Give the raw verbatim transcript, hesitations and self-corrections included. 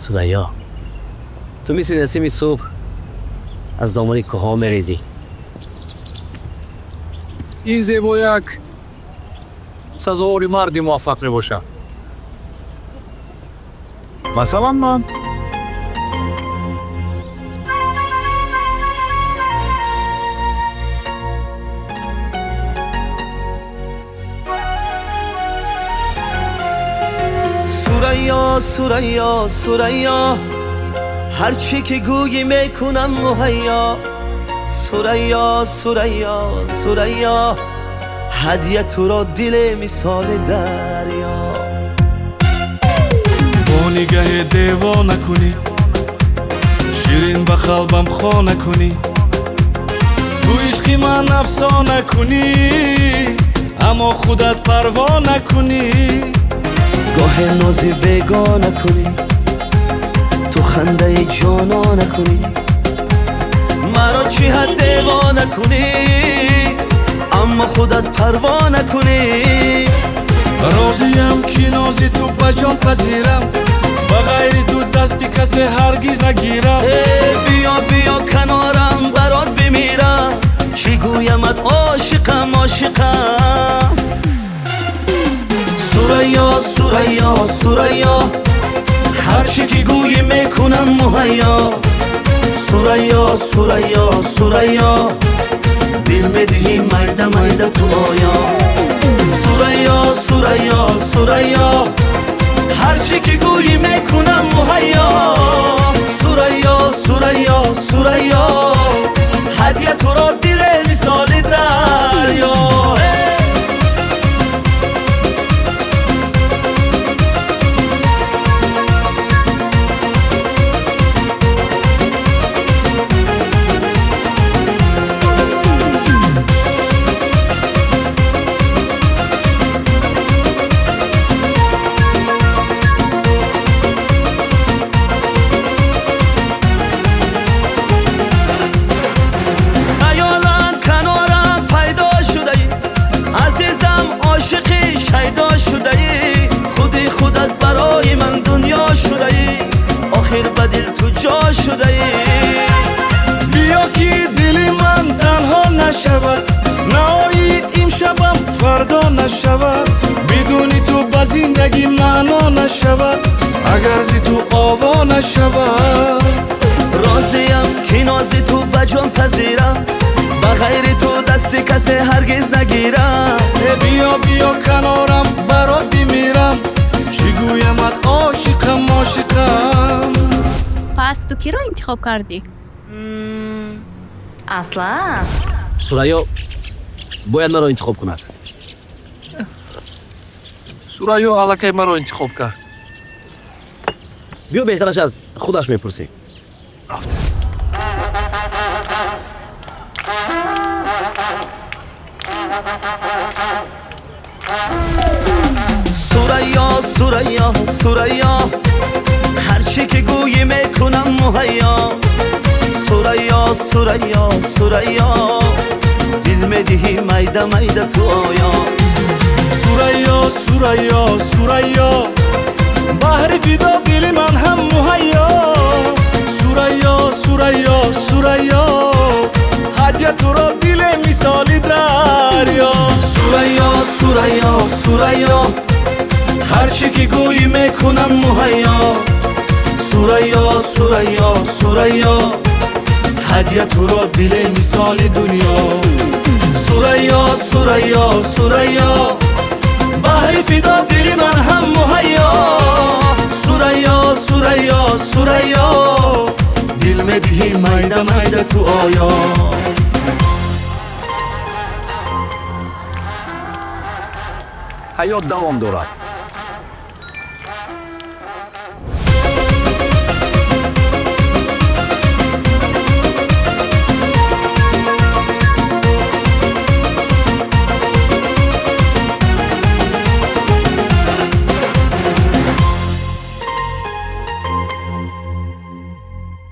سریا، تو مثل نسیم صبح از دامن کوها میریزی. این زیبایک سزاوار مردی موفق میباشد. مثلا من سریا سریا سریا، هرچی که گویی میکنم مهیا. سریا سریا سریا، هدیه تو را دل مثال دریا. با نگه دیوانه کنی، شیرین به قلبم خانه کنی. تو عشق من افسانه کنی، اما خودت پروا نکنی. گاه نازی بگانه کنی، تو خنده جانا نکنی. مرا چی حد دیوانه کنی، اما خودت پروا نکنی. راضیم که نازی تو بجان پذیرم، بغیر تو دستی کسی هرگز نگیرم. بیا بیا کنارم برات بمیرم، چی گویمت عاشقم عاشقم. سریا سریا سریا، هرچی که گویی میکنم مهیا. سریا سریا سریا، دل میدهی میده میده تو آیا. سریا سریا سریا، هرچی که گویی میکنم مهیا. سریا سریا سریا، هدیه تو را دل مثال دریا. شیدا شده ای، خودی خودت برای من دنیا شده ای. آخر به دل تو جا شده ای. بیا که دل من تنها نشود، نهایی امشبم فردا نشود. بدونی تو به زندگی معنا نشود، اگر زی تو آوا نشود. راضیم که نازی تو بجان پذیرم، بغیر تو دست کسی هرگز نگیرم. بیا بیا کنارم برات بمیرم، چی گویمت عاشقم عاشقم. پس تو کی رو انتخاب کردی؟ اصلا سریا باید مرا انتخاب کند. سریا الکی مرا انتخاب کرد. بیا بهترش از خودش میپرسی. سریا سریا سریا، هرچی که گویی میکنم مهیا. سریا سریا سریا، دل میدهی میده میده تو آیا. سریا سریا سریا، بحر فدا دل من هم مهیا. سریا سریا سریا، هدیه تو را دل مثال دریا. سریا سریا سریا، هرچی که گویی میکنم مهیا. سریا سریا سریا، هدیه تو را دل مثال دنیا. سریا سریا سریا، بحر فدا دل من هم مهیا. سریا سریا سریا، دل میدهی میده میده تو آیا. حیات دوام دارد.